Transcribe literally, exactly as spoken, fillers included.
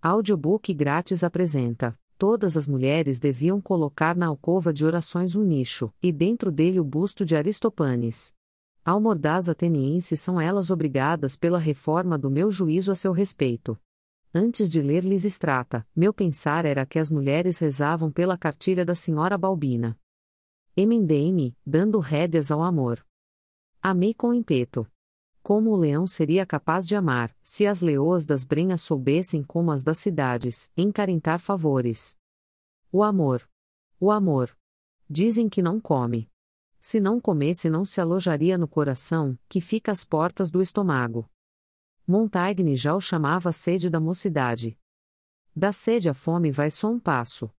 Audiobook grátis apresenta: todas as mulheres deviam colocar na alcova de orações um nicho, e dentro dele o busto de Aristopanes. Almordás atenienses são elas obrigadas pela reforma do meu juízo a seu respeito. Antes de ler Lisistrata, meu pensar era que as mulheres rezavam pela cartilha da senhora Balbina. Emendei-me, dando rédeas ao amor. Amei com ímpeto. Como o leão seria capaz de amar, se as leoas das brenhas soubessem como as das cidades, encarentar favores. O amor. O amor. Dizem que não come. Se não comesse não se alojaria no coração, que fica às portas do estômago. Montaigne já o chamava sede da mocidade. Da sede à fome vai só um passo.